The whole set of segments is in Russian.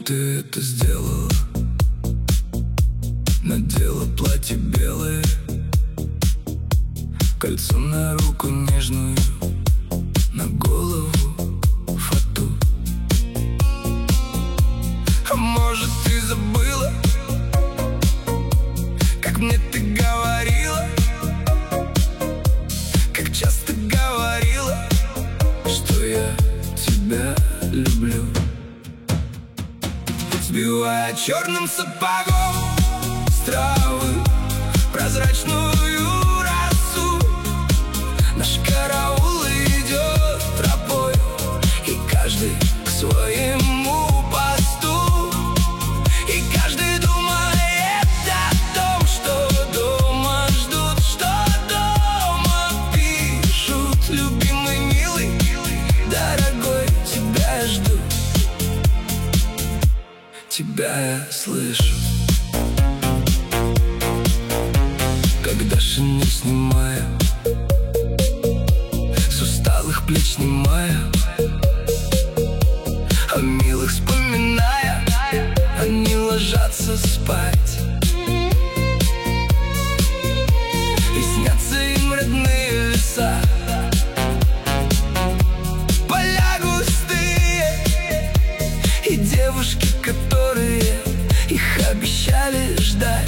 ты это сделала? Надела платье белое, кольцо на руку нежную, на голову фату. А может, ты забыла, как мне ты говорила, как часто говорила, что я тебя люблю. Сбивая черным сапогом с травы прозрачную росу, наш караул идет тропой, и каждый к своему посту, и каждый думает о том, что дома ждут, что дома пишут. Любимый, милый, дорогой, тебя я жду, тебя я слышу. Когда шинель снимая, с усталых плеч снимая, о милых вспоминая, они ложатся спать, и снятся им родные леса, поля густые, и девушки, которые их обещали ждать.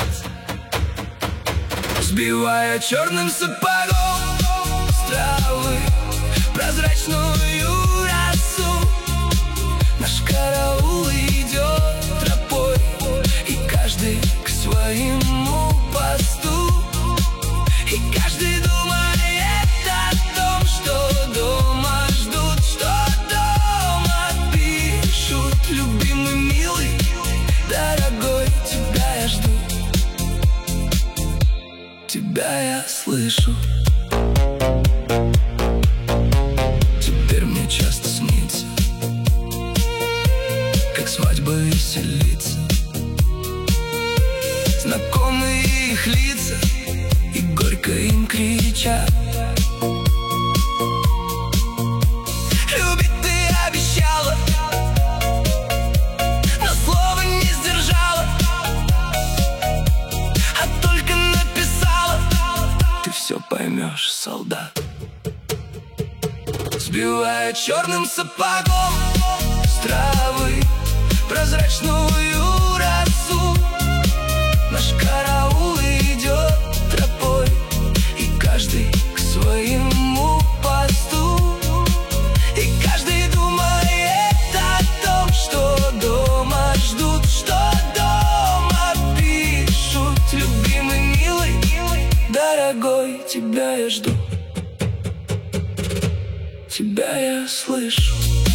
Сбивая черным сапогом с травы прозрачную росу, наш караул идет тропой, и каждый к своему посту, и каждый думает о том, что дома ждут, что дома пишут. Любимый, милый, дорогой, тебя я жду, тебя я слышу. Теперь мне часто снится, как свадьба веселится, знакомые их лица, и горько им кричат. Любить ты обещала, но слова не сдержала, а только написала: ты все поймешь, солдат. Сбивая черным сапогом с травы прозрачную росу, наш караул идет тропой, и каждый к своему посту, и каждый думает о том, что дома ждут, что дома пишут. Любимый, милый, дорогой, тебя я жду, тебя я слышу.